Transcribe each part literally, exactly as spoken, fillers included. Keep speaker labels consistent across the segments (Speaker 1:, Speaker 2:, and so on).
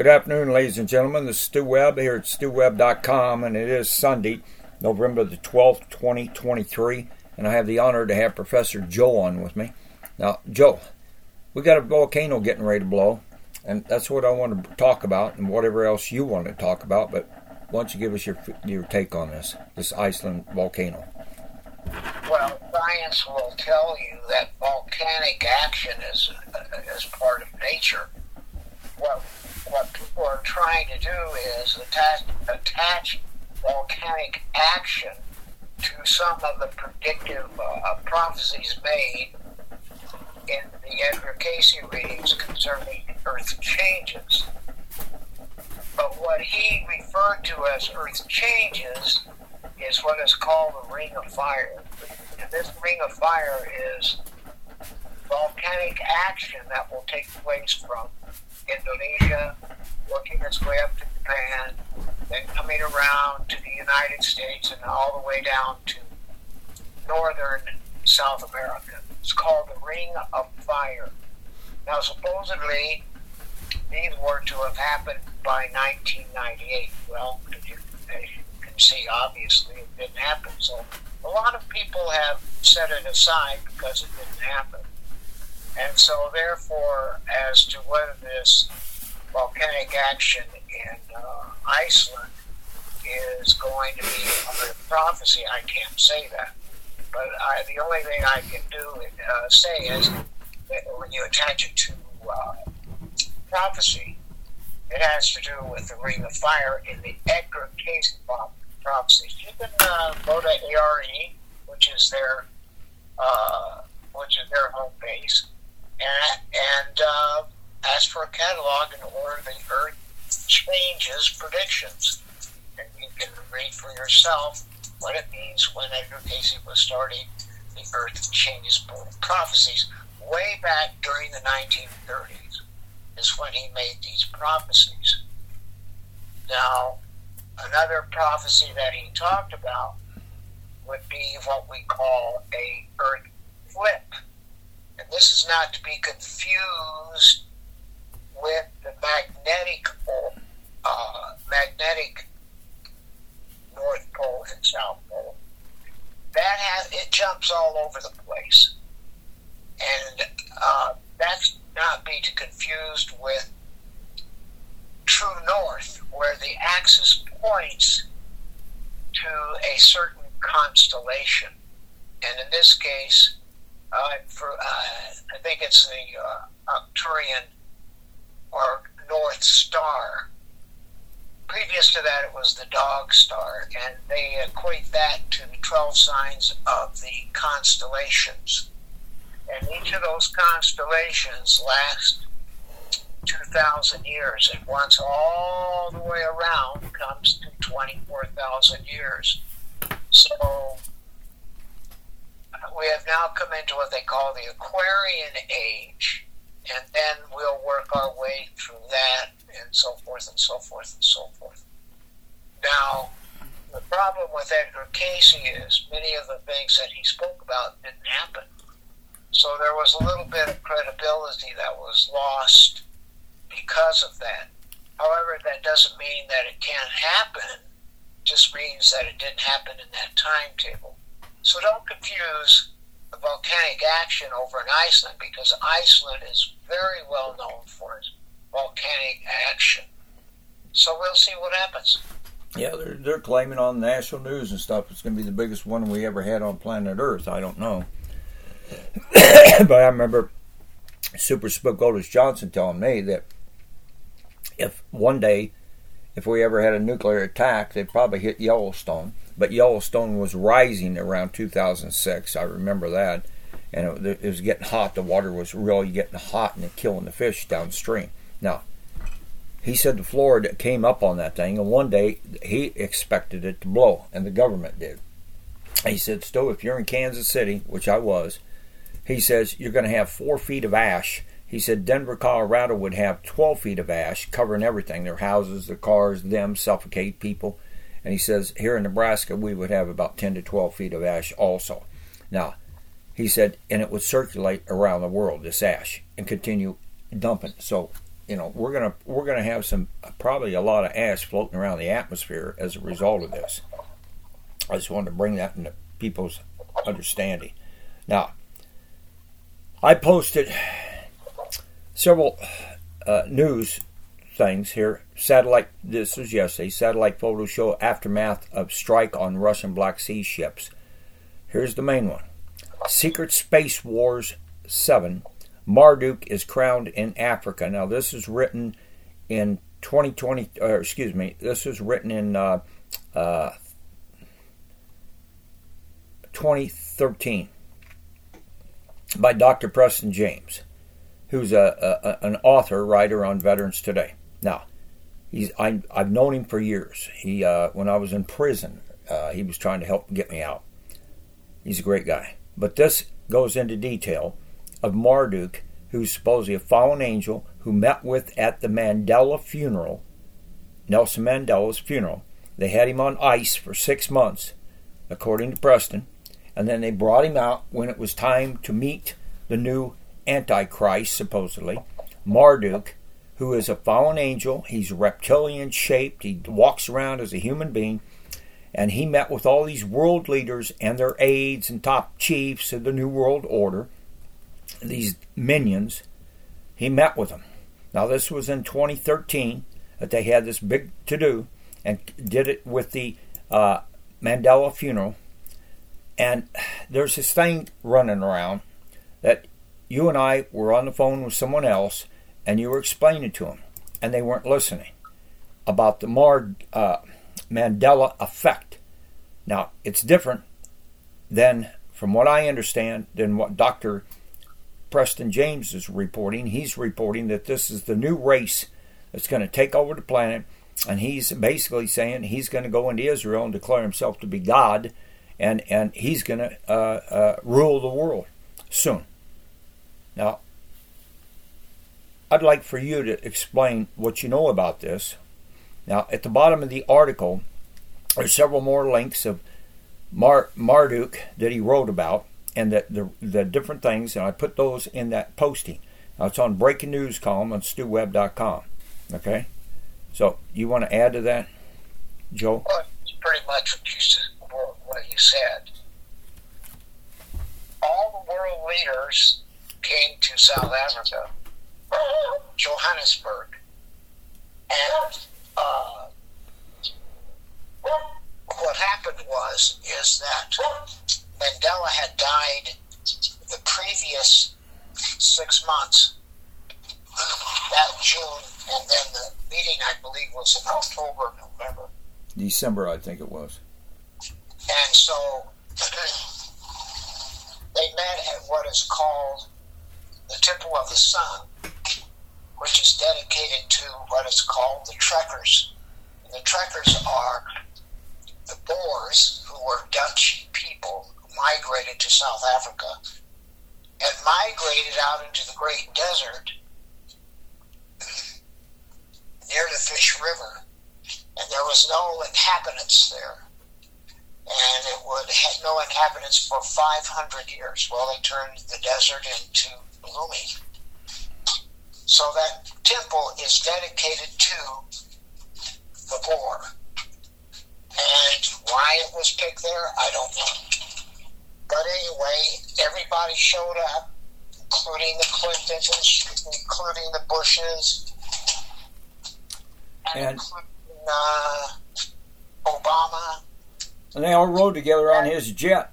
Speaker 1: Good afternoon, ladies and gentlemen. This is Stu Webb here at stu webb dot com, and it is Sunday, November the twelfth, twenty twenty-three, and I have the honor to have Professor Joe on with me. Now, Joe, we got a volcano getting ready to blow, and that's what I want to talk about, and whatever else you want to talk about, but why don't you give us your your take on this, this Iceland volcano?
Speaker 2: Well, science will tell you that volcanic action is, is part of nature. What What people are trying to do is attach, attach volcanic action to some of the predictive uh, prophecies made in the Edgar Cayce readings concerning Earth changes. But what he referred to as Earth changes is what is called a ring of fire. And this ring of fire is volcanic action that will take place from Indonesia, working its way up to Japan, then coming around to the United States and all the way down to northern South America. It's called the Ring of Fire. Now, supposedly, these were to have happened by nineteen ninety-eight. Well, as you, as you can see, obviously, it didn't happen. So a lot of people have set it aside because it didn't happen. And so, therefore, as to whether this volcanic action in uh, Iceland is going to be a prophecy, I can't say that. But I, the only thing I can do uh, say is that when you attach it to uh, prophecy, it has to do with the Ring of Fire in the Edgar Cayce prophecies. You can uh, go to A R E, which is their uh, which is their home base, and, and uh, ask for a catalog and order the Earth Changes predictions. And you can read for yourself what it means when Edgar Cayce was starting the Earth Changes prophecies way back during the nineteen thirties is when he made these prophecies. Now, another prophecy that he talked about would be what we call a Earth flip. And this is not to be confused with the magnetic uh, magnetic North Pole and South Pole. That has, it jumps all over the place. And uh, that's not be to confused with true north, where the axis points to a certain constellation. And in this case, uh, for uh, I think it's the uh, Arcturian or North Star. Previous to that, it was the Dog Star, and they equate that to the twelve signs of the constellations. And each of those constellations lasts two thousand years, and once all the way around comes to twenty-four thousand years. So we have now come into what they call the Aquarian Age, and then we'll work our way through that, and so forth and so forth and so forth. Now, the problem with Edgar Cayce is many of the things that he spoke about didn't happen. So there was a little bit of credibility that was lost because of that. However, that doesn't mean that it can't happen. It just means that it didn't happen in that timetable. So don't confuse the volcanic action over in Iceland, because Iceland is very well known for its volcanic action. So we'll see what happens.
Speaker 1: Yeah, they're, they're claiming on national news and stuff it's going to be the biggest one we ever had on planet Earth. I don't know. But I remember Super Spook Otis Johnson telling me that if one day, if we ever had a nuclear attack, they'd probably hit Yellowstone. But Yellowstone was rising around two thousand six. I remember that. And it, it was getting hot. The water was really getting hot and killing the fish downstream. Now, he said the Florida came up on that thing, and one day he expected it to blow, and the government did. He said, Stu, if you're in Kansas City, which I was, he says, you're going to have four feet of ash. He said Denver, Colorado would have twelve feet of ash covering everything, their houses, their cars, them, suffocate people. And he says, here in Nebraska, we would have about ten to twelve feet of ash also. Now, he said, and it would circulate around the world, this ash, and continue dumping. So you know, we're gonna we're gonna have some probably a lot of ash floating around the atmosphere as a result of this. I just wanted to bring that into people's understanding. Now, I posted several uh, news things here. Satellite. This was yesterday. Satellite photos show aftermath of strike on Russian Black Sea ships. Here's the main one. Secret Space Wars seven. Marduk is crowned in Africa. Now, this is written in twenty twenty, or excuse me, this was written in uh, uh, twenty thirteen by Doctor Preston James, who's a, a an author, writer on Veterans Today. Now, he's I, I've known him for years. He uh, when I was in prison, uh, he was trying to help get me out. He's a great guy. But this goes into detail of Marduk, who's supposedly a fallen angel who met with at the Mandela funeral, Nelson Mandela's funeral. They had him on ice for six months, according to Preston, and then they brought him out when it was time to meet the new Antichrist, supposedly, Marduk, who is a fallen angel. He's reptilian-shaped. He walks around as a human being, and he met with all these world leaders and their aides and top chiefs of the New World Order, these minions. He met with them. Now, this was in twenty thirteen that they had this big to-do and did it with the uh, Mandela funeral. And there's this thing running around that you and I were on the phone with someone else and you were explaining to them, and they weren't listening, about the Mar, uh, Mandela effect. Now, it's different than, from what I understand, than what Doctor Preston James is reporting. He's reporting that this is the new race that's going to take over the planet, and he's basically saying he's going to go into Israel and declare himself to be God, and, and he's going to uh, uh, rule the world soon. Now, I'd like for you to explain what you know about this. Now, at the bottom of the article, there's several more links of Mar- Marduk that he wrote about, and the, the the different things, and I put those in that posting. Now, it's on Breaking News column on stu web dot com. Okay? So, you want to add to that, Joe?
Speaker 2: Well, it's pretty much what you said. What you said. All the world leaders came to South Africa, Johannesburg, and uh, what happened was is that Mandela had died the previous six months, that June, and then the meeting, I believe, was in October, November.
Speaker 1: December, I think it was.
Speaker 2: And so they met at what is called the Temple of the Sun, which is dedicated to what is called the Trekkers. And the Trekkers are the Boers, who were Dutch people who migrated to South Africa and migrated out into the Great Desert near the Fish River. And there was no inhabitants there. And it would have no inhabitants for five hundred years. Well, they turned the desert into blooming. So that temple is dedicated to the Boer. And why it was picked there, I don't know. But anyway, everybody showed up, including the Clintons, including the Bushes, and, and including uh, Obama.
Speaker 1: And they all rode together on his jet.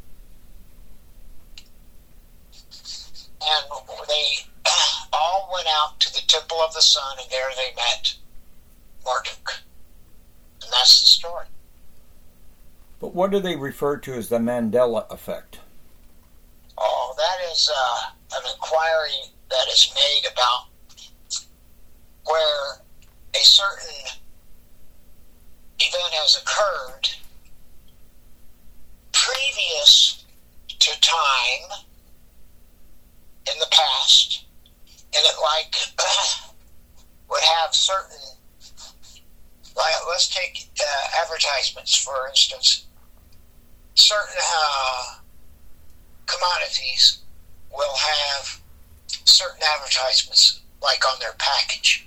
Speaker 2: And they all went out to the Temple of the Sun, and there they met Marduk. And that's the story.
Speaker 1: But what do they refer to as the Mandela effect?
Speaker 2: Oh, that is uh, an inquiry that is made about where a certain event has occurred previous to time in the past, and it like would have certain, like, let's take uh, advertisements for instance. Certain uh, commodities will have certain advertisements, like on their package.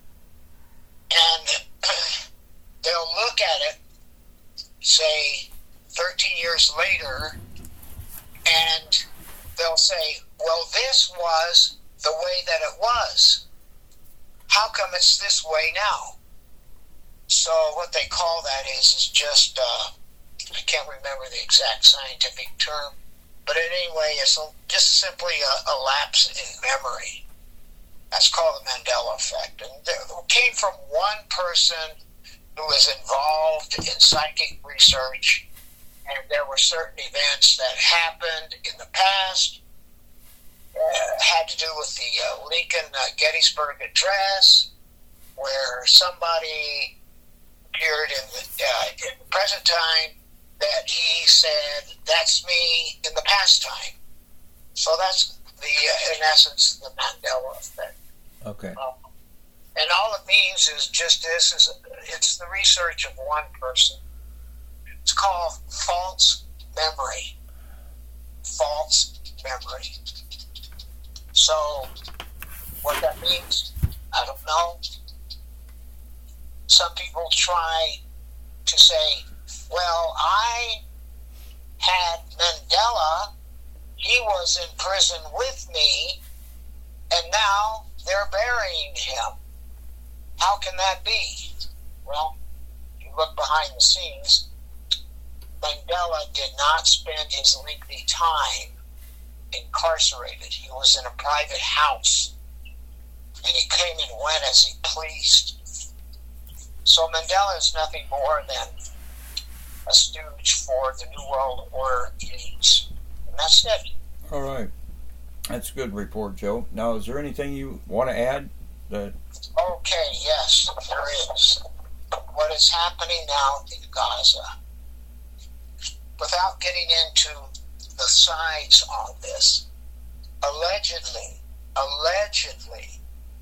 Speaker 2: And they'll look at it, say, thirteen years later, and they'll say, well, this was the way that it was. How come it's this way now? So what they call that is, is just, uh, I can't remember the exact scientific term, but anyway, it's a, just simply a, a lapse in memory. That's called the Mandela effect. And it came from one person who was involved in psychic research, and there were certain events that happened in the past, uh, had to do with the uh, Lincoln uh, Gettysburg Address, where somebody appeared in the, uh, in the present time that he said, that's me in the past time. So that's the, uh, in essence, the Mandela effect.
Speaker 1: Okay.
Speaker 2: Um, and all it means is just this, is it's the research of one person. It's called false memory. False memory. So, what that means, I don't know. Some people try to say, well, I had Mandela, he was in prison with me, and now they're burying him. How can that be? Well, if you look behind the scenes, Mandela did not spend his lengthy time incarcerated. He was in a private house, and he came and went as he pleased. So Mandela is nothing more than a stooge for the New World Order elites. And that's it.
Speaker 1: All right. That's a good report, Joe. Now, is there anything you want to add? That...
Speaker 2: Okay, yes, there is. What is happening now in Gaza, without getting into the sides on this, allegedly, allegedly,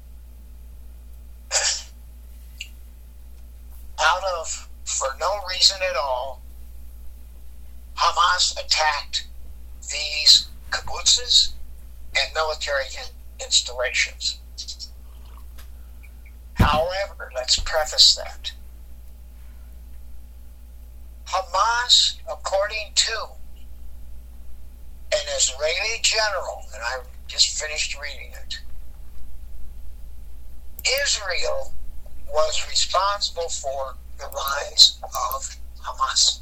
Speaker 2: out of, for no reason at all, Hamas attacked these kibbutzes and military in- installations. However, let's preface that. Hamas, according to an Israeli general, and I just finished reading it, Israel was responsible for the rise of Hamas.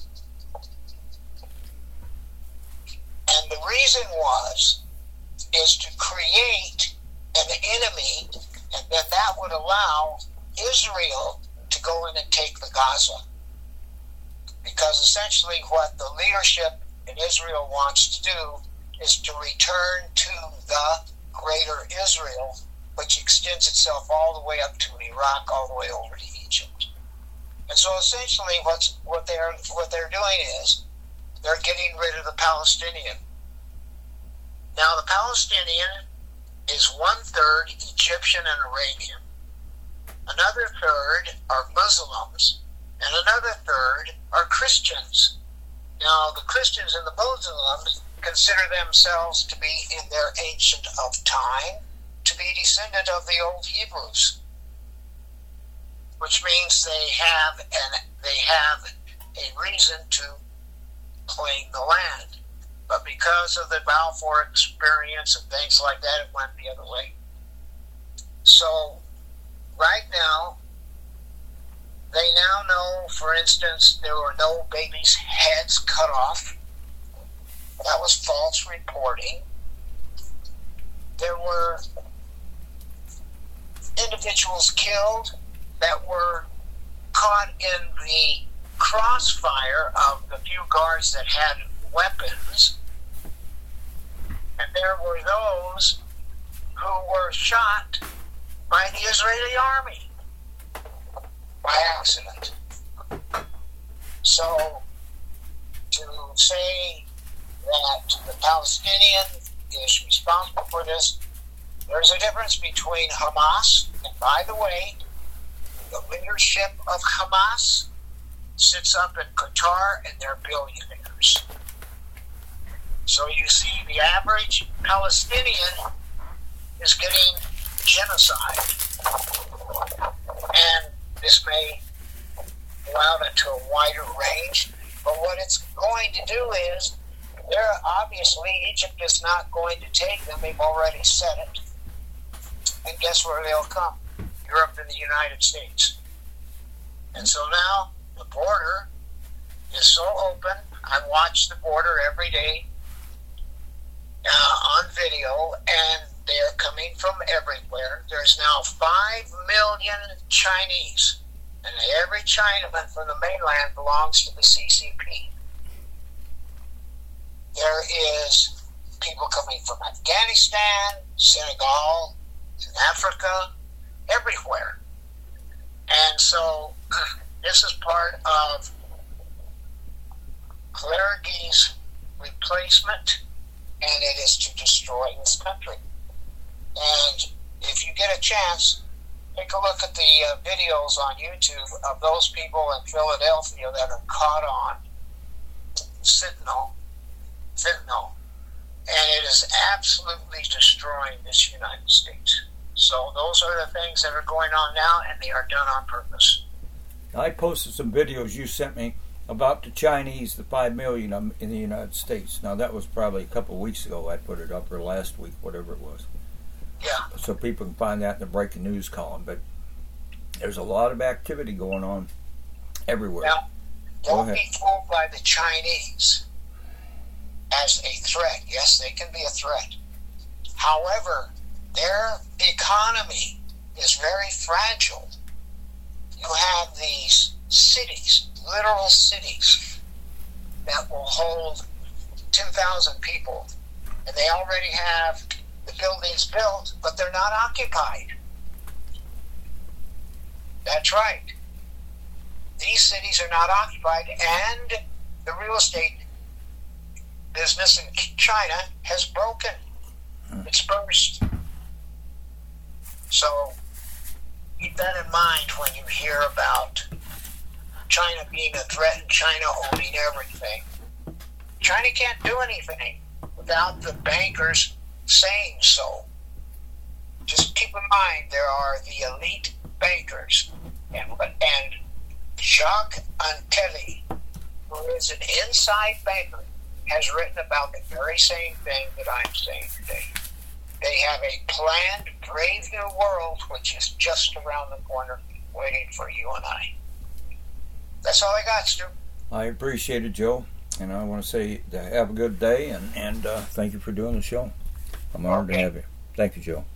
Speaker 2: And the reason was, is to create an enemy, and then that would allow Israel to go in and take the Gaza. Because essentially what the leadership in Israel wants to do is to return to the greater Israel, which extends itself all the way up to Iraq, all the way over to Egypt. And so essentially what's, what they're what they're doing is they're getting rid of the Palestinian. Now the Palestinian is one-third Egyptian and Arabian. Another third are Muslims, and another third are Christians. Now the Christians and the Muslims consider themselves to be in their ancient of time, to be descendant of the old Hebrews, which means they have an they have a reason to claim the land. But because of the Balfour experience and things like that, it went the other way. So right now, they now know, for instance, there were no babies' heads cut off. That was false reporting. There were individuals killed that were caught in the crossfire of the few guards that had weapons. And there were those who were shot by the Israeli army by accident. So to say that the Palestinian is responsible for this, there's a difference between Hamas, and by the way, the leadership of Hamas sits up in Qatar and they're billionaires. So you see the average Palestinian is getting genocide. And this may go out into a wider range, but what it's going to do is, they're obviously, Egypt is not going to take them. They've already said it. And guess where they'll come? Europe and the United States. And so now the border is so open. I watch the border every day uh, on video, and they're coming from everywhere. There's now five million Chinese, and every Chinaman from the mainland belongs to the C C P. There is people coming from Afghanistan, Senegal, Africa, everywhere. And so this is part of Clergy's replacement, and it is to destroy this country. And if you get a chance, take a look at the uh, videos on YouTube of those people in Philadelphia that are caught on fentanyl, fentanyl, and it is absolutely destroying this United States. So those are the things that are going on now, and they are done on purpose.
Speaker 1: I posted some videos you sent me about the Chinese, the five million um, in the United States. Now that was probably a couple of weeks ago. I put it up, or last week, whatever it was.
Speaker 2: Yeah.
Speaker 1: So people can find that in the breaking news column. But there's a lot of activity going on everywhere.
Speaker 2: Now, don't be fooled by the Chinese as a threat. Yes, they can be a threat. However, their economy is very fragile. You have these cities, literal cities, that will hold two thousand people, and they already have the buildings built, but they're not occupied. That's right. These cities are not occupied, and the real estate business in China has broken. It's burst. So keep that in mind when you hear about China being a threat and China owning everything. China can't do anything without the bankers saying so. Just keep in mind there are the elite bankers, and, and Jacques Antelli, who is an inside banker, has written about the very same thing that I'm saying today. They have a planned brave new world which is just around the corner waiting for you and I. That's all I got, Stu.
Speaker 1: I appreciate it, Joe. And I want to say have a good day, and, and uh, thank you for doing the show. I'm honored okay. to have you. Thank you, Joe.